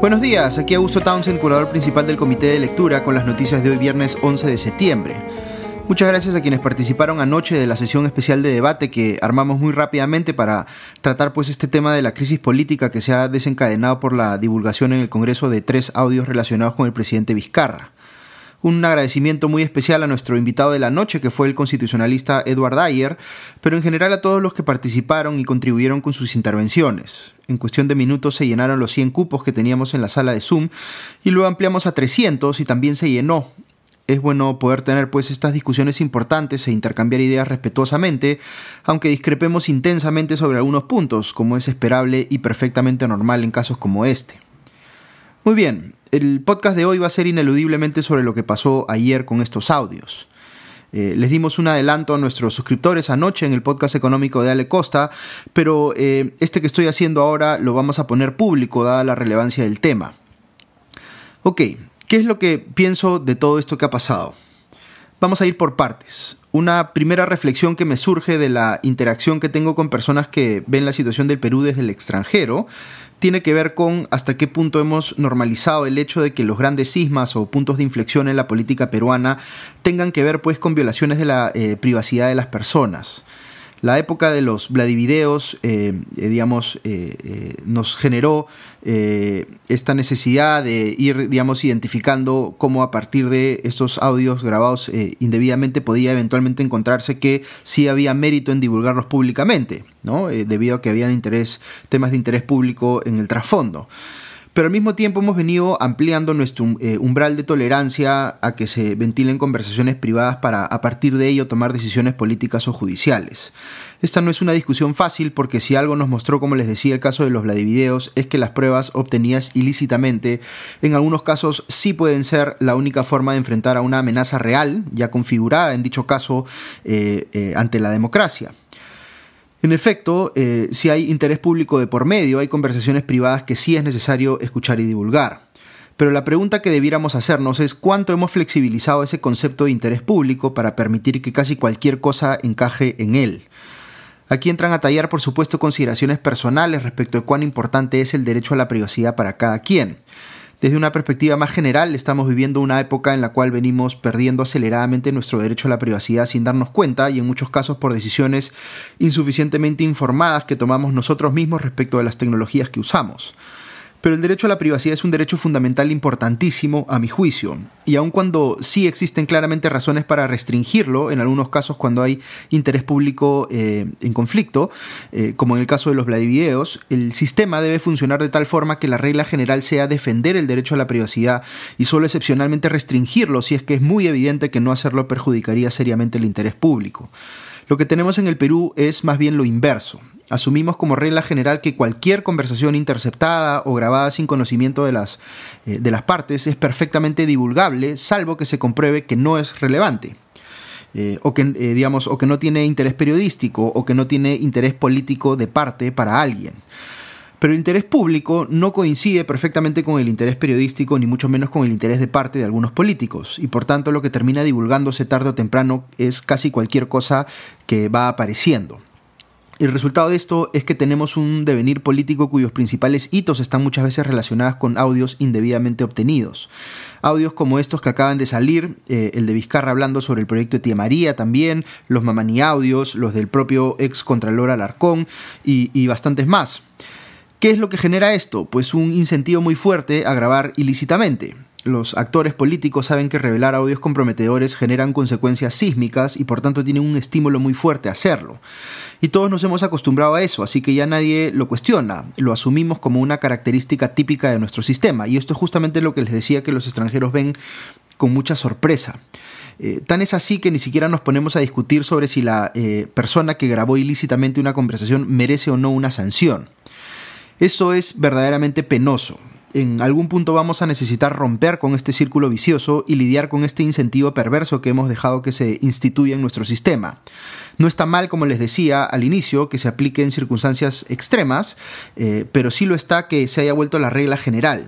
Buenos días, aquí Augusto Townsend, curador principal del Comité de Lectura, con las noticias de hoy viernes 11 de septiembre. Muchas gracias a quienes participaron anoche de la sesión especial de debate que armamos muy rápidamente para tratar este tema de la crisis política que se ha desencadenado por la divulgación en el Congreso de 3 audios relacionados con el presidente Vizcarra. Un agradecimiento muy especial a nuestro invitado de la noche, que fue el constitucionalista Edward Dyer, pero en general a todos los que participaron y contribuyeron con sus intervenciones. En cuestión de minutos se llenaron los 100 cupos que teníamos en la sala de Zoom y luego ampliamos a 300 y también se llenó. Es bueno poder tener estas discusiones importantes e intercambiar ideas respetuosamente, aunque discrepemos intensamente sobre algunos puntos, como es esperable y perfectamente normal en casos como este. Muy bien, el podcast de hoy va a ser ineludiblemente sobre lo que pasó ayer con estos audios. Les dimos un adelanto a nuestros suscriptores anoche en el podcast económico de Ale Costa, pero este que estoy haciendo ahora lo vamos a poner público dada la relevancia del tema. Ok, ¿qué es lo que pienso de todo esto que ha pasado? Vamos a ir por partes. Una primera reflexión que me surge de la interacción que tengo con personas que ven la situación del Perú desde el extranjero tiene que ver con hasta qué punto hemos normalizado el hecho de que los grandes cismas o puntos de inflexión en la política peruana tengan que ver con violaciones de la privacidad de las personas. La época de los Vladivideos, nos generó esta necesidad de ir, identificando cómo a partir de estos audios grabados indebidamente podía eventualmente encontrarse que sí había mérito en divulgarlos públicamente, ¿no? Debido a que habían temas de interés público en el trasfondo. Pero al mismo tiempo hemos venido ampliando nuestro umbral de tolerancia a que se ventilen conversaciones privadas para a partir de ello tomar decisiones políticas o judiciales. Esta no es una discusión fácil porque si algo nos mostró, como les decía, el caso de los Vladivideos, es que las pruebas obtenidas ilícitamente en algunos casos sí pueden ser la única forma de enfrentar a una amenaza real, ya configurada en dicho caso ante la democracia. En efecto, si hay interés público de por medio, hay conversaciones privadas que sí es necesario escuchar y divulgar. Pero la pregunta que debiéramos hacernos es cuánto hemos flexibilizado ese concepto de interés público para permitir que casi cualquier cosa encaje en él. Aquí entran a tallar, por supuesto, consideraciones personales respecto de cuán importante es el derecho a la privacidad para cada quien. Desde una perspectiva más general, estamos viviendo una época en la cual venimos perdiendo aceleradamente nuestro derecho a la privacidad sin darnos cuenta y en muchos casos por decisiones insuficientemente informadas que tomamos nosotros mismos respecto de las tecnologías que usamos. Pero el derecho a la privacidad es un derecho fundamental importantísimo a mi juicio, y aun cuando sí existen claramente razones para restringirlo, en algunos casos cuando hay interés público en conflicto, como en el caso de los Vladivideos, el sistema debe funcionar de tal forma que la regla general sea defender el derecho a la privacidad y solo excepcionalmente restringirlo si es que es muy evidente que no hacerlo perjudicaría seriamente el interés público. Lo que tenemos en el Perú es más bien lo inverso. Asumimos como regla general que cualquier conversación interceptada o grabada sin conocimiento de las partes es perfectamente divulgable, salvo que se compruebe que no es relevante. O que no tiene interés periodístico o que no tiene interés político de parte para alguien. Pero el interés público no coincide perfectamente con el interés periodístico, ni mucho menos con el interés de parte de algunos políticos, y por tanto lo que termina divulgándose tarde o temprano es casi cualquier cosa que va apareciendo. El resultado de esto es que tenemos un devenir político cuyos principales hitos están muchas veces relacionados con audios indebidamente obtenidos. Audios como estos que acaban de salir, el de Vizcarra hablando sobre el proyecto de Tía María también, los Mamani audios, los del propio ex Contralor Alarcón y bastantes más. ¿Qué es lo que genera esto? Pues un incentivo muy fuerte a grabar ilícitamente. Los actores políticos saben que revelar audios comprometedores generan consecuencias sísmicas y por tanto tienen un estímulo muy fuerte a hacerlo. Y todos nos hemos acostumbrado a eso, así que ya nadie lo cuestiona, lo asumimos como una característica típica de nuestro sistema. Y esto es justamente lo que les decía que los extranjeros ven con mucha sorpresa. Tan es así que ni siquiera nos ponemos a discutir sobre si la persona que grabó ilícitamente una conversación merece o no una sanción. Esto es verdaderamente penoso. En algún punto vamos a necesitar romper con este círculo vicioso y lidiar con este incentivo perverso que hemos dejado que se instituya en nuestro sistema. No está mal, como les decía al inicio, que se aplique en circunstancias extremas, pero sí lo está que se haya vuelto la regla general.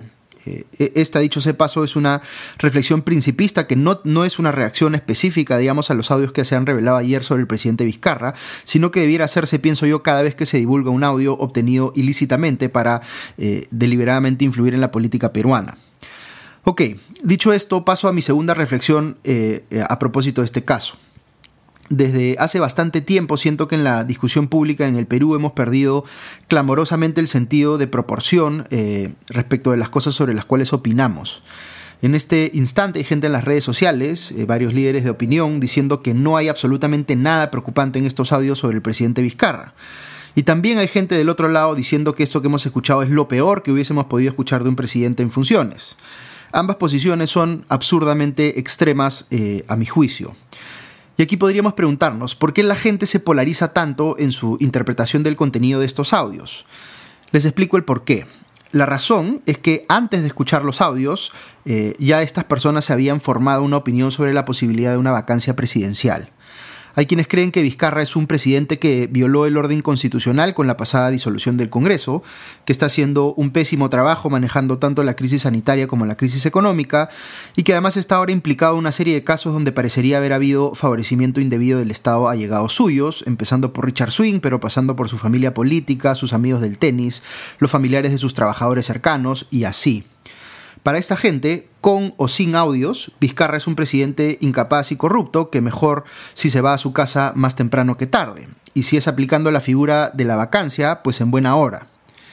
Esta, dicho sea de paso, es una reflexión principista que no es una reacción específica, digamos, a los audios que se han revelado ayer sobre el presidente Vizcarra, sino que debiera hacerse, pienso yo, cada vez que se divulga un audio obtenido ilícitamente para deliberadamente influir en la política peruana. Ok, dicho esto, paso a mi segunda reflexión a propósito de este caso. Desde hace bastante tiempo siento que en la discusión pública en el Perú hemos perdido clamorosamente el sentido de proporción respecto de las cosas sobre las cuales opinamos. En este instante hay gente en las redes sociales, varios líderes de opinión, diciendo que no hay absolutamente nada preocupante en estos audios sobre el presidente Vizcarra. Y también hay gente del otro lado diciendo que esto que hemos escuchado es lo peor que hubiésemos podido escuchar de un presidente en funciones. Ambas posiciones son absurdamente extremas a mi juicio. Y aquí podríamos preguntarnos, ¿por qué la gente se polariza tanto en su interpretación del contenido de estos audios? Les explico el porqué. La razón es que antes de escuchar los audios, ya estas personas se habían formado una opinión sobre la posibilidad de una vacancia presidencial. Hay quienes creen que Vizcarra es un presidente que violó el orden constitucional con la pasada disolución del Congreso, que está haciendo un pésimo trabajo manejando tanto la crisis sanitaria como la crisis económica, y que además está ahora implicado en una serie de casos donde parecería haber habido favorecimiento indebido del Estado a allegados suyos, empezando por Richard Swing, pero pasando por su familia política, sus amigos del tenis, los familiares de sus trabajadores cercanos, y así. Para esta gente, con o sin audios, Vizcarra es un presidente incapaz y corrupto que mejor si se va a su casa más temprano que tarde. Y si es aplicando la figura de la vacancia, pues en buena hora.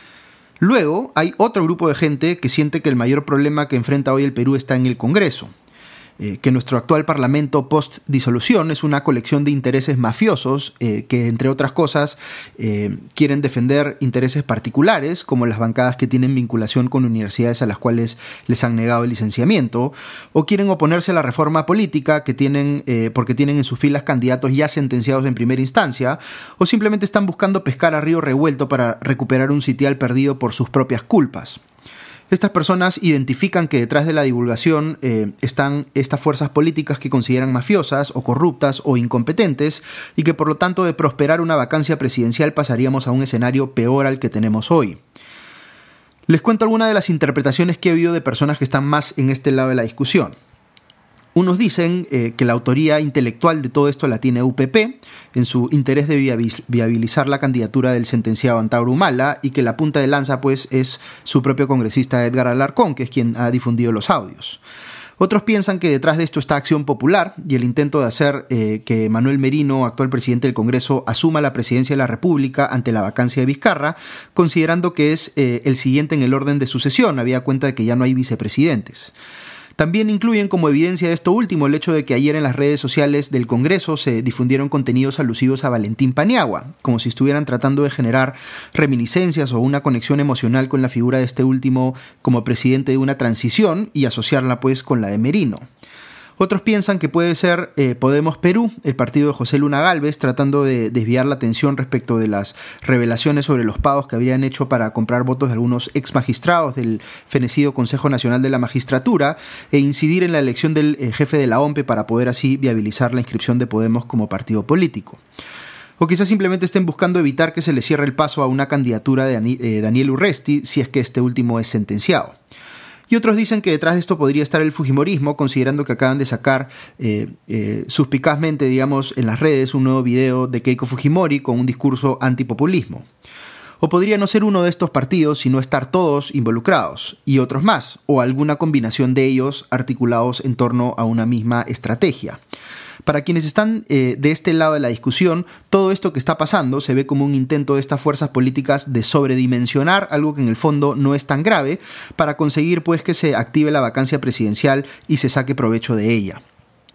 Luego, hay otro grupo de gente que siente que el mayor problema que enfrenta hoy el Perú está en el Congreso. Que nuestro actual parlamento post-disolución es una colección de intereses mafiosos que, entre otras cosas, quieren defender intereses particulares, como las bancadas que tienen vinculación con universidades a las cuales les han negado el licenciamiento, o quieren oponerse a la reforma política que tienen, porque tienen en sus filas candidatos ya sentenciados en primera instancia, o simplemente están buscando pescar a río revuelto para recuperar un sitial perdido por sus propias culpas. Estas personas identifican que detrás de la divulgación están estas fuerzas políticas que consideran mafiosas o corruptas o incompetentes y que por lo tanto de prosperar una vacancia presidencial pasaríamos a un escenario peor al que tenemos hoy. Les cuento algunas de las interpretaciones que he oído de personas que están más en este lado de la discusión. Unos dicen que la autoría intelectual de todo esto la tiene UPP, en su interés de viabilizar la candidatura del sentenciado Antauro Humala, y que la punta de lanza pues es su propio congresista Edgar Alarcón, que es quien ha difundido los audios. Otros piensan que detrás de esto está Acción Popular y el intento de hacer que Manuel Merino, actual presidente del Congreso, asuma la presidencia de la República ante la vacancia de Vizcarra, considerando que es el siguiente en el orden de sucesión, habida cuenta de que ya no hay vicepresidentes. También incluyen como evidencia de esto último el hecho de que ayer en las redes sociales del Congreso se difundieron contenidos alusivos a Valentín Paniagua, como si estuvieran tratando de generar reminiscencias o una conexión emocional con la figura de este último como presidente de una transición y asociarla pues con la de Merino. Otros piensan que puede ser Podemos Perú, el partido de José Luna Gálvez, tratando de desviar la atención respecto de las revelaciones sobre los pagos que habrían hecho para comprar votos de algunos ex magistrados del fenecido Consejo Nacional de la Magistratura e incidir en la elección del jefe de la OMPE para poder así viabilizar la inscripción de Podemos como partido político. O quizás simplemente estén buscando evitar que se le cierre el paso a una candidatura de Daniel Urresti si es que este último es sentenciado. Y otros dicen que detrás de esto podría estar el fujimorismo, considerando que acaban de sacar suspicazmente, digamos, en las redes un nuevo video de Keiko Fujimori con un discurso antipopulismo. O podría no ser uno de estos partidos, sino estar todos involucrados, y otros más, o alguna combinación de ellos articulados en torno a una misma estrategia. Para quienes están de este lado de la discusión, todo esto que está pasando se ve como un intento de estas fuerzas políticas de sobredimensionar algo que en el fondo no es tan grave para conseguir pues que se active la vacancia presidencial y se saque provecho de ella.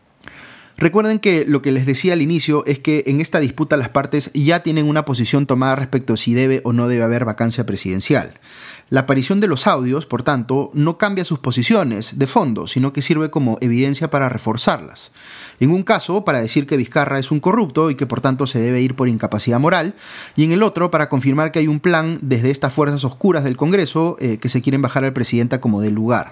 Recuerden que lo que les decía al inicio es que en esta disputa las partes ya tienen una posición tomada respecto a si debe o no debe haber vacancia presidencial. La aparición de los audios, por tanto, no cambia sus posiciones de fondo, sino que sirve como evidencia para reforzarlas. En un caso, para decir que Vizcarra es un corrupto y que por tanto se debe ir por incapacidad moral, y en el otro, para confirmar que hay un plan desde estas fuerzas oscuras del Congreso que se quieren bajar al presidente como dé lugar.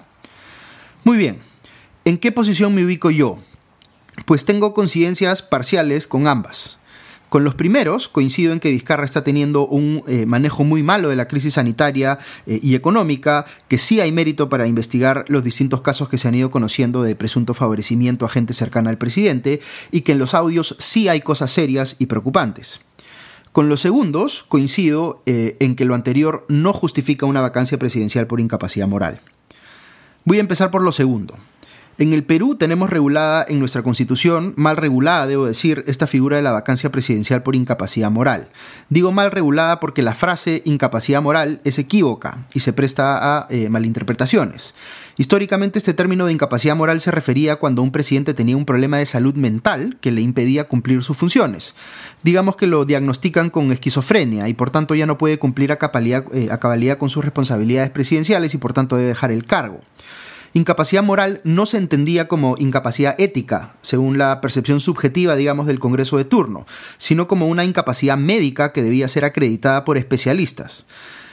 Muy bien, ¿en qué posición me ubico yo? Pues tengo coincidencias parciales con ambas. Con los primeros coincido en que Vizcarra está teniendo un manejo muy malo de la crisis sanitaria y económica, que sí hay mérito para investigar los distintos casos que se han ido conociendo de presunto favorecimiento a gente cercana al presidente y que en los audios sí hay cosas serias y preocupantes. Con los segundos coincido en que lo anterior no justifica una vacancia presidencial por incapacidad moral. Voy a empezar por lo segundo. En el Perú tenemos regulada en nuestra Constitución, mal regulada, debo decir, esta figura de la vacancia presidencial por incapacidad moral. Digo mal regulada porque la frase incapacidad moral es equívoca y se presta a malinterpretaciones. Históricamente este término de incapacidad moral se refería cuando un presidente tenía un problema de salud mental que le impedía cumplir sus funciones. Digamos que lo diagnostican con esquizofrenia y por tanto ya no puede cumplir a cabalidad con sus responsabilidades presidenciales y por tanto debe dejar el cargo. Incapacidad moral no se entendía como incapacidad ética, según la percepción subjetiva, digamos, del Congreso de turno, sino como una incapacidad médica que debía ser acreditada por especialistas.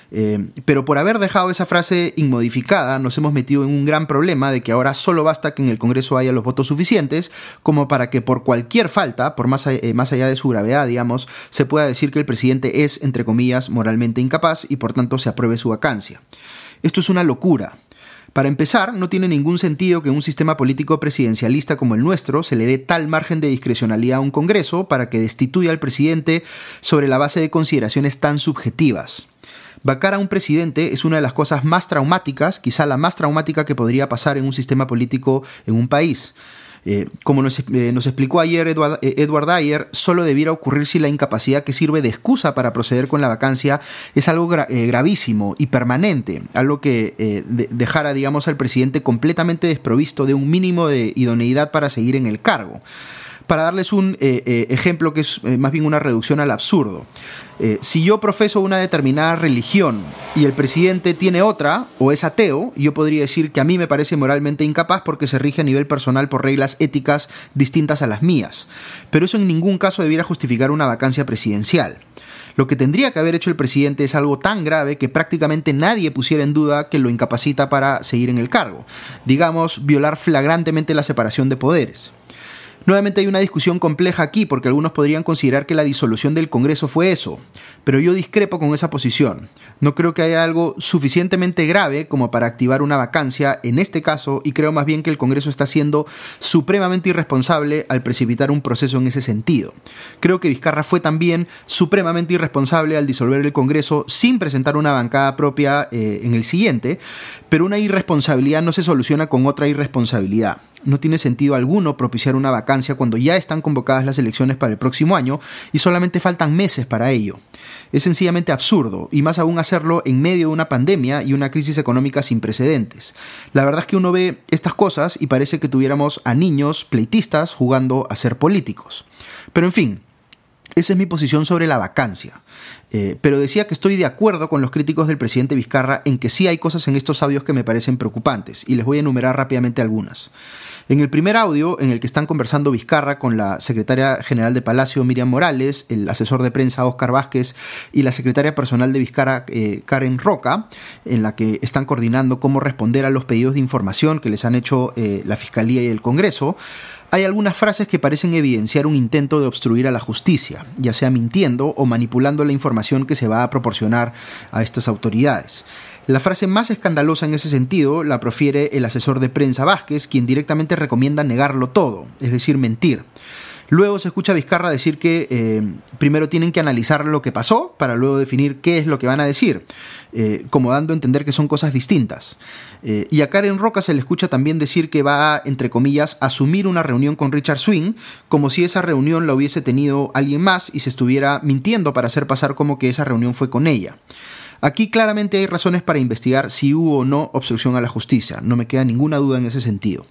Pero por haber dejado esa frase inmodificada, nos hemos metido en un gran problema de que ahora solo basta que en el Congreso haya los votos suficientes como para que por cualquier falta, por más allá de su gravedad, digamos, se pueda decir que el presidente es, entre comillas, moralmente incapaz y por tanto se apruebe su vacancia. Esto es una locura. Para empezar, no tiene ningún sentido que en un sistema político presidencialista como el nuestro se le dé tal margen de discrecionalidad a un Congreso para que destituya al presidente sobre la base de consideraciones tan subjetivas. Vacar a un presidente es una de las cosas más traumáticas, quizá la más traumática que podría pasar en un sistema político en un país. Como nos explicó ayer Edward Dyer, solo debiera ocurrir si la incapacidad que sirve de excusa para proceder con la vacancia es algo gravísimo y permanente, algo que dejara, digamos, al presidente completamente desprovisto de un mínimo de idoneidad para seguir en el cargo. Para darles un ejemplo que es más bien una reducción al absurdo. Si yo profeso una determinada religión y el presidente tiene otra o es ateo, yo podría decir que a mí me parece moralmente incapaz porque se rige a nivel personal por reglas éticas distintas a las mías. Pero eso en ningún caso debiera justificar una vacancia presidencial. Lo que tendría que haber hecho el presidente es algo tan grave que prácticamente nadie pusiera en duda que lo incapacita para seguir en el cargo. Digamos, violar flagrantemente la separación de poderes. Nuevamente hay una discusión compleja aquí porque algunos podrían considerar que la disolución del Congreso fue eso, pero yo discrepo con esa posición. No creo que haya algo suficientemente grave como para activar una vacancia en este caso y creo más bien que el Congreso está siendo supremamente irresponsable al precipitar un proceso en ese sentido. Creo que Vizcarra fue también supremamente irresponsable al disolver el Congreso sin presentar una bancada propia en el siguiente, pero una irresponsabilidad no se soluciona con otra irresponsabilidad. No tiene sentido alguno propiciar una vacancia cuando ya están convocadas las elecciones para el próximo año y solamente faltan meses para ello. Es sencillamente absurdo, y más aún hacerlo en medio de una pandemia y una crisis económica sin precedentes. La verdad es que uno ve estas cosas y parece que tuviéramos a niños pleitistas jugando a ser políticos. Pero en fin, esa es mi posición sobre la vacancia. Pero decía que estoy de acuerdo con los críticos del presidente Vizcarra en que sí hay cosas en estos audios que me parecen preocupantes, y les voy a enumerar rápidamente algunas. En el primer audio, en el que están conversando Vizcarra con la secretaria general de Palacio, Miriam Morales, el asesor de prensa, Óscar Vázquez, y la secretaria personal de Vizcarra, Karen Roca, en la que están coordinando cómo responder a los pedidos de información que les han hecho la Fiscalía y el Congreso, hay algunas frases que parecen evidenciar un intento de obstruir a la justicia, ya sea mintiendo o manipulando la información que se va a proporcionar a estas autoridades. La frase más escandalosa en ese sentido la profiere el asesor de prensa Vázquez, quien directamente recomienda negarlo todo, es decir, mentir. Luego se escucha a Vizcarra decir que primero tienen que analizar lo que pasó para luego definir qué es lo que van a decir, como dando a entender que son cosas distintas. Y a Karen Roca se le escucha también decir que va a, entre comillas, asumir una reunión con Richard Swing, como si esa reunión la hubiese tenido alguien más y se estuviera mintiendo para hacer pasar como que esa reunión fue con ella. Aquí claramente hay razones para investigar si hubo o no obstrucción a la justicia, no me queda ninguna duda en ese sentido.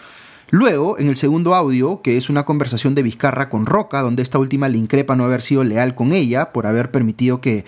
Luego, en el segundo audio, que es una conversación de Vizcarra con Roca, donde esta última le increpa no haber sido leal con ella por haber permitido que,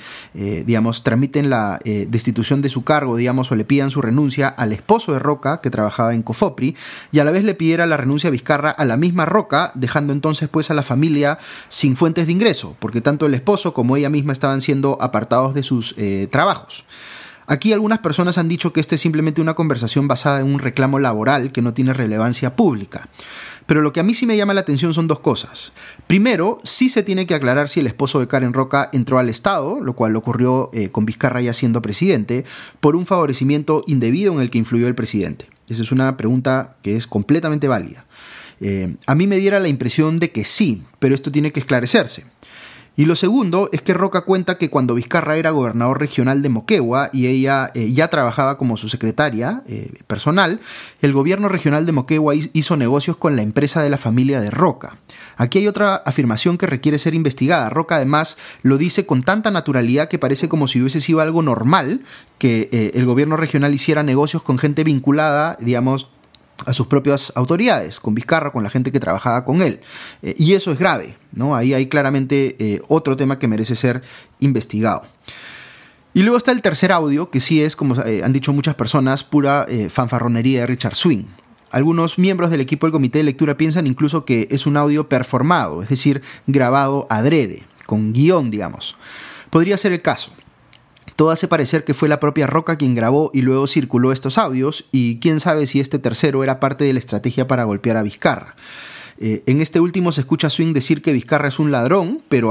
tramiten la destitución de su cargo, o le pidan su renuncia al esposo de Roca, que trabajaba en Cofopri, y a la vez le pidiera la renuncia a Vizcarra a la misma Roca, dejando entonces pues a la familia sin fuentes de ingreso, porque tanto el esposo como ella misma estaban siendo apartados de sus trabajos. Aquí algunas personas han dicho que esta es simplemente una conversación basada en un reclamo laboral que no tiene relevancia pública. Pero lo que a mí sí me llama la atención son dos cosas. Primero, sí se tiene que aclarar si el esposo de Karen Roca entró al Estado, lo cual ocurrió con Vizcarra ya siendo presidente, por un favorecimiento indebido en el que influyó el presidente. Esa es una pregunta que es completamente válida. A mí me diera la impresión de que sí, pero esto tiene que esclarecerse. Y lo segundo es que Roca cuenta que cuando Vizcarra era gobernador regional de Moquegua y ella ya trabajaba como su secretaria personal, el gobierno regional de Moquegua hizo negocios con la empresa de la familia de Roca. Aquí hay otra afirmación que requiere ser investigada. Roca además lo dice con tanta naturalidad que parece como si hubiese sido algo normal que el gobierno regional hiciera negocios con gente vinculada, digamos, a sus propias autoridades, con Vizcarra, con la gente que trabajaba con él. Y eso es grave, ¿no? Ahí hay claramente otro tema que merece ser investigado. Y luego está el tercer audio, que sí es, como han dicho muchas personas, pura fanfarronería de Richard Swing. Algunos miembros del equipo del comité de lectura piensan incluso que es un audio performado, es decir, grabado adrede, con guión, digamos. Podría ser el caso. Todo hace parecer que fue la propia Roca quien grabó y luego circuló estos audios, y quién sabe si este tercero era parte de la estrategia para golpear a Vizcarra. En este último se escucha a Swing decir que Vizcarra es un ladrón, pero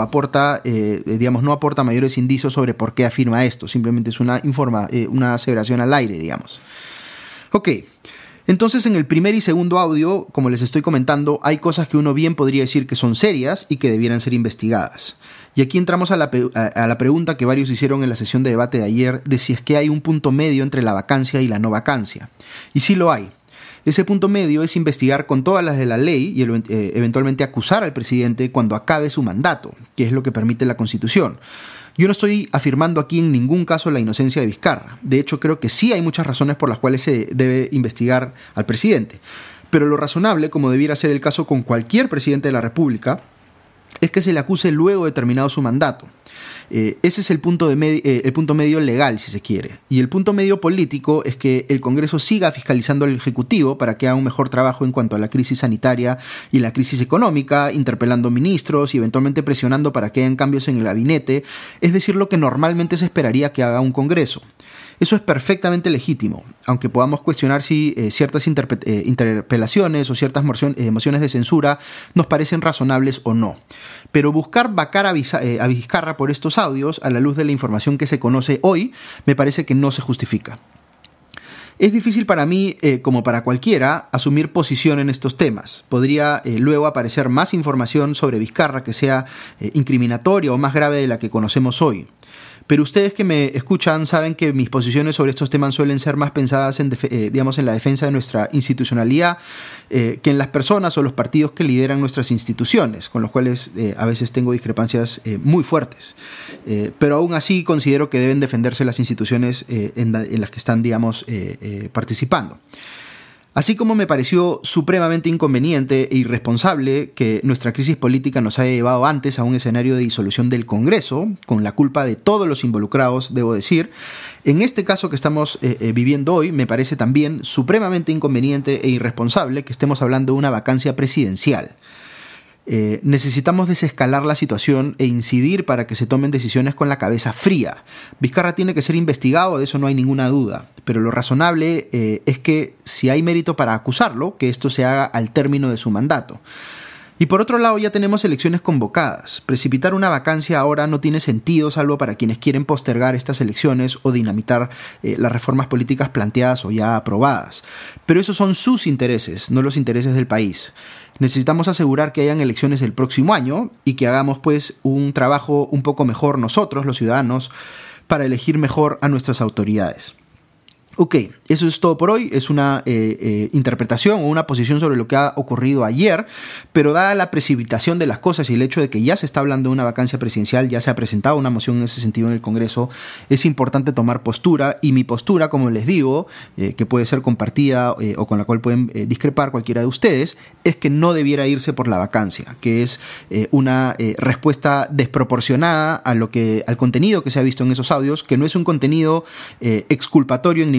no aporta mayores indicios sobre por qué afirma esto. Simplemente es una aseveración al aire, digamos. Ok. Entonces, en el primer y segundo audio, como les estoy comentando, hay cosas que uno bien podría decir que son serias y que debieran ser investigadas. Y aquí entramos a la pregunta que varios hicieron en la sesión de debate de ayer de si es que hay un punto medio entre la vacancia y la no vacancia. Y sí lo hay. Ese punto medio es investigar con todas las de la ley y eventualmente acusar al presidente cuando acabe su mandato, que es lo que permite la Constitución. Yo no estoy afirmando aquí en ningún caso la inocencia de Vizcarra. De hecho, creo que sí hay muchas razones por las cuales se debe investigar al presidente. Pero lo razonable, como debiera ser el caso con cualquier presidente de la República, es que se le acuse luego de terminado su mandato. Ese es el punto medio legal, si se quiere. Y el punto medio político es que el Congreso siga fiscalizando al Ejecutivo para que haga un mejor trabajo en cuanto a la crisis sanitaria y la crisis económica, interpelando ministros y eventualmente presionando para que hayan cambios en el gabinete, es decir, lo que normalmente se esperaría que haga un Congreso. Eso es perfectamente legítimo, aunque podamos cuestionar si ciertas interpelaciones o ciertas mociones de censura nos parecen razonables o no. Pero buscar vacar a Vizcarra por estos audios, a la luz de la información que se conoce hoy, me parece que no se justifica. Es difícil para mí, como para cualquiera, asumir posición en estos temas. Podría luego aparecer más información sobre Vizcarra que sea incriminatoria o más grave de la que conocemos hoy. Pero ustedes que me escuchan saben que mis posiciones sobre estos temas suelen ser más pensadas en la defensa de nuestra institucionalidad que en las personas o los partidos que lideran nuestras instituciones, con los cuales a veces tengo discrepancias muy fuertes. Pero aún así considero que deben defenderse las instituciones en las que están, participando. Así como me pareció supremamente inconveniente e irresponsable que nuestra crisis política nos haya llevado antes a un escenario de disolución del Congreso, con la culpa de todos los involucrados, debo decir, en este caso que estamos viviendo hoy, me parece también supremamente inconveniente e irresponsable que estemos hablando de una vacancia presidencial. Necesitamos desescalar la situación e incidir para que se tomen decisiones con la cabeza fría. Vizcarra tiene que ser investigado, de eso no hay ninguna duda, pero lo razonable es que si hay mérito para acusarlo, que esto se haga al término de su mandato. Y por otro lado ya tenemos elecciones convocadas. Precipitar una vacancia ahora no tiene sentido, salvo para quienes quieren postergar estas elecciones o dinamitar las reformas políticas planteadas o ya aprobadas. Pero esos son sus intereses, no los intereses del país. Necesitamos asegurar que hayan elecciones el próximo año y que hagamos pues un trabajo un poco mejor nosotros, los ciudadanos, para elegir mejor a nuestras autoridades. Ok, eso es todo por hoy. Es una interpretación o una posición sobre lo que ha ocurrido ayer, pero dada la precipitación de las cosas y el hecho de que ya se está hablando de una vacancia presidencial, ya se ha presentado una moción en ese sentido en el Congreso, es importante tomar postura, y mi postura, como les digo, que puede ser compartida o con la cual pueden discrepar cualquiera de ustedes, es que no debiera irse por la vacancia, que es una respuesta desproporcionada al contenido que se ha visto en esos audios, que no es un contenido exculpatorio en ningún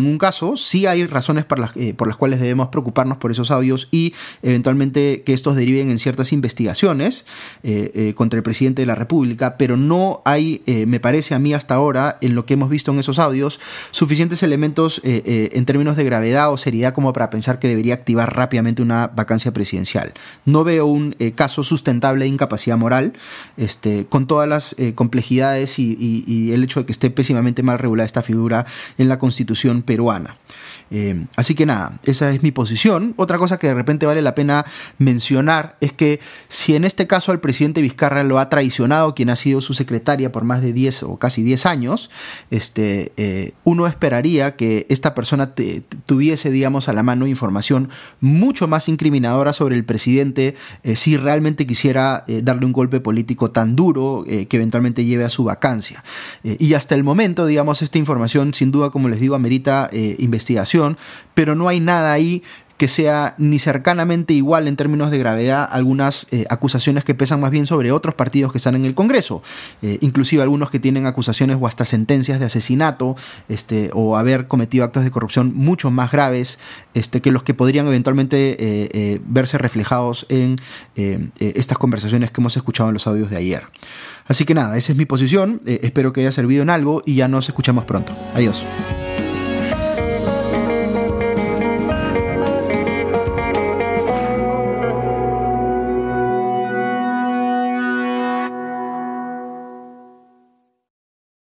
ningún caso. Sí hay razones por las cuales debemos preocuparnos por esos audios y eventualmente que estos deriven en ciertas investigaciones contra el presidente de la República, pero no hay, me parece a mí hasta ahora, en lo que hemos visto en esos audios, suficientes elementos en términos de gravedad o seriedad como para pensar que debería activar rápidamente una vacancia presidencial. No veo un caso sustentable de incapacidad moral, con todas las complejidades y el hecho de que esté pésimamente mal regulada esta figura en la Constitución peruana. Así que nada, esa es mi posición. Otra cosa que de repente vale la pena mencionar es que si en este caso al presidente Vizcarra lo ha traicionado quien ha sido su secretaria por más de 10 o casi 10 años, uno esperaría que esta persona tuviese, digamos, a la mano información mucho más incriminadora sobre el presidente si realmente quisiera darle un golpe político tan duro que eventualmente lleve a su vacancia. Y hasta el momento, digamos, esta información sin duda, como les digo, amerita investigación, pero no hay nada ahí que sea ni cercanamente igual en términos de gravedad a algunas acusaciones que pesan más bien sobre otros partidos que están en el Congreso, inclusive algunos que tienen acusaciones o hasta sentencias de asesinato o haber cometido actos de corrupción mucho más graves que los que podrían eventualmente verse reflejados en estas conversaciones que hemos escuchado en los audios de ayer. Así que nada, esa es mi posición, espero que haya servido en algo y ya nos escuchamos pronto. Adiós.